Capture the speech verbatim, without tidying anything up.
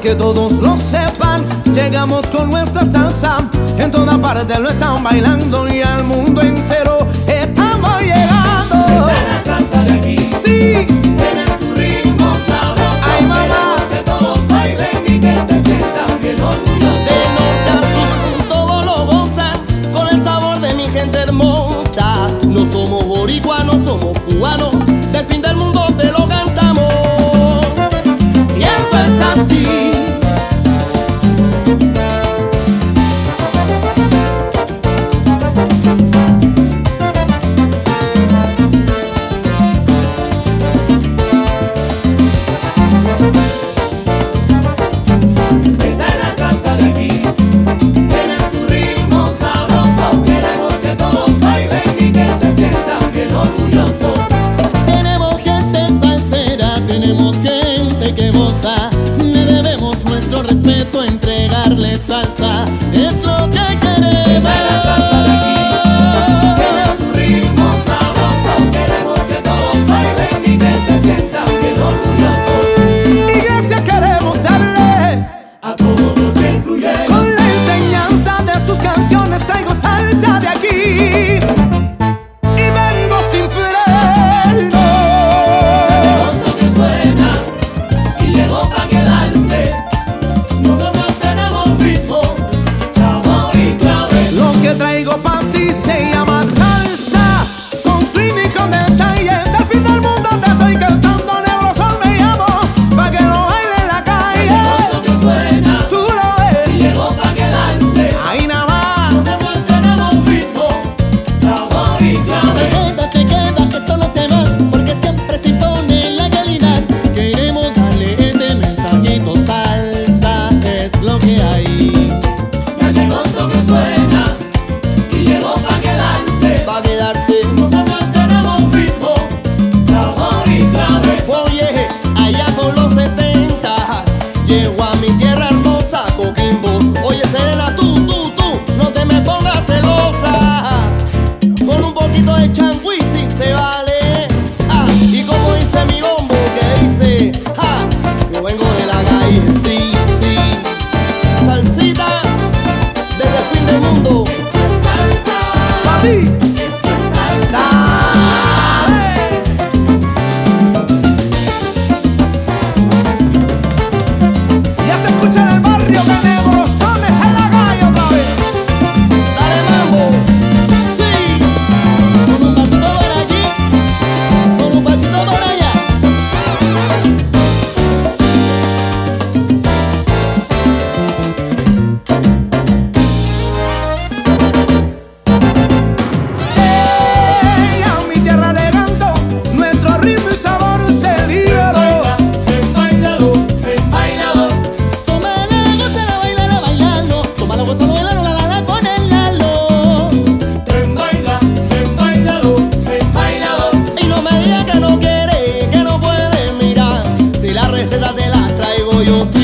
que todos lo sepan. Llegamos con nuestra salsa, en toda parte lo están bailando y al mundo entero estamos llegando. Esta es la salsa de aquí. Sí, Tiene su ritmo sabroso. ay mamá, queremos que todos bailen y que se sientan bien orgullosos. De norte a sur todo lo goza con el sabor de mi gente hermosa. No somos boricuanos, somos cubanos, del fin del mundo te lo cantamos. y eso es así. Esta es la salsa de aquí. Tiene su ritmo sabroso. Queremos que todos bailen y que se sientan bien orgullosos. Tenemos gente salsera, tenemos gente que goza. Le debemos nuestro respeto, entregarle salsa. Es lo que queremos. Esta es la salsa de aquí. Tiene su ritmo sabroso. Queremos que todos bailen y que se sientan bien orgullosos. Y gracias queremos darle A todos los que influyen. con la enseñanza de sus canciones. Traigo salsa de aquí y vengo sin freno. Sabemos lo que suena y llegó para quedarse. Nosotros tenemos ritmo, sabor y clave. Lo que traigo pa' ti se llama salsa, con swing y con detalle. Del fin del mundo te estoy cantando, negro sol me llamo, pa' que lo baile en la Sabemos lo calle. que suena Tú lo y ves, llegó para quedarse. ahí nada más. Nosotros tenemos ritmo, sabor y Se clave. queda, se queda, esto no se va, porque siempre se impone la calidad. Queremos darle este mensajito, salsa es lo que hay. Ya llegó lo que suena y llegó para quedarse. Va a quedarse. Nosotros tenemos ritmo, sabor y clave. Oye, allá por los setenta llego a mi tierra hermosa, Coquimbo. Oye, Serena, tú, tú, tú, no te me pongas celosa. Con un poquito de changüí si se vale. Ah, y como dice mi bombo, que dice, ah, yo vengo de la calle, sí, sí. Salsita, desde el fin del mundo. Esto es salsa, Pa' ti, esto es salsa. dale. Ya se escucha en el barrio que negro son está en la calle otra vez. Dale mambo, sí. Con un pasito por aquí, con un pasito por allá. Ey, a mi tierra le canto, nuestro ritmo y sabor se liberó. Baila, ven bailalo, ven bailalo. Tómala, gózala, bailala, bailalo. Tómala, gózala, bailalo, la la la con el Lalo. Ven baila, ven bailalo, ven bailalo. Y no me digas que no quiere, que no puede mirar. Si la receta te la traigo yo.